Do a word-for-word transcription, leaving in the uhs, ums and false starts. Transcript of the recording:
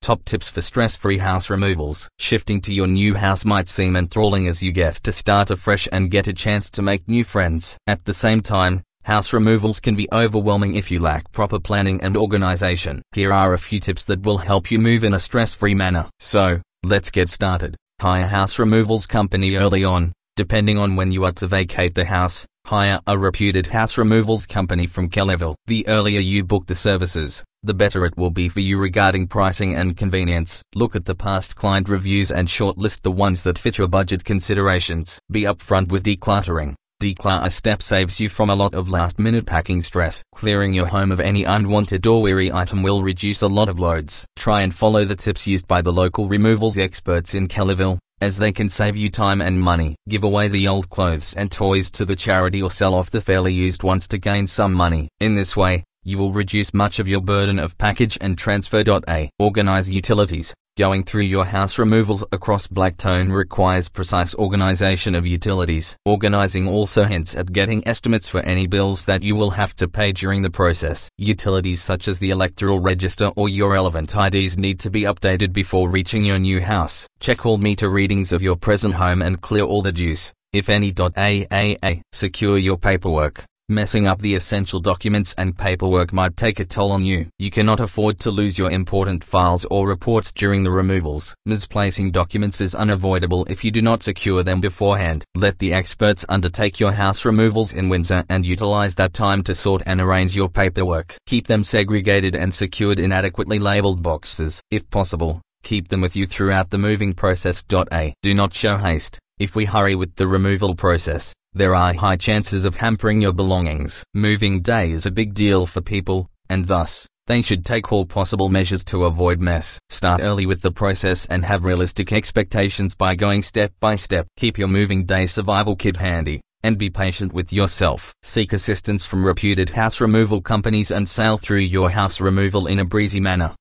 Top tips for stress-free house removals. Shifting to your new house might seem enthralling as you get to start afresh and get a chance to make new friends. At the same time, house removals can be overwhelming if you lack proper planning and organization. Here are a few tips that will help you move in a stress-free manner. So, let's get started. Hire a house removals company early on. Depending on when you are to vacate the house, hire a reputed house removals company from Kellyville. The earlier you book the services, the better it will be for you regarding pricing and convenience. Look at the past client reviews and shortlist the ones that fit your budget considerations. Be upfront with decluttering. Declutter step saves you from a lot of last-minute packing stress. Clearing your home of any unwanted or weary item will reduce a lot of loads. Try and follow the tips used by the local removals experts in Kellyville, as they can save you time and money. Give away the old clothes and toys to the charity or sell off the fairly used ones to gain some money. In this way, you will reduce much of your burden of package and transfer. A. Organize utilities. Going through your house removals across Blackstone requires precise organization of utilities. Organizing also hints at getting estimates for any bills that you will have to pay during the process. Utilities such as the electoral register or your relevant I Ds need to be updated before reaching your new house. Check all meter readings of your present home and clear all the dues, if any. A A A. Secure your paperwork. Messing up the essential documents and paperwork might take a toll on you. You cannot afford to lose your important files or reports during the removals. Misplacing documents is unavoidable if you do not secure them beforehand. Let the experts undertake your house removals in Windsor and utilize that time to sort and arrange your paperwork. Keep them segregated and secured in adequately labeled boxes. If possible, keep them with you throughout the moving process. A. Do not show haste. If we hurry with the removal process, there are high chances of hampering your belongings. Moving day is a big deal for people, and thus, they should take all possible measures to avoid mess. Start early with the process and have realistic expectations by going step by step. Keep your moving day survival kit handy, and be patient with yourself. Seek assistance from reputed house removal companies and sail through your house removal in a breezy manner.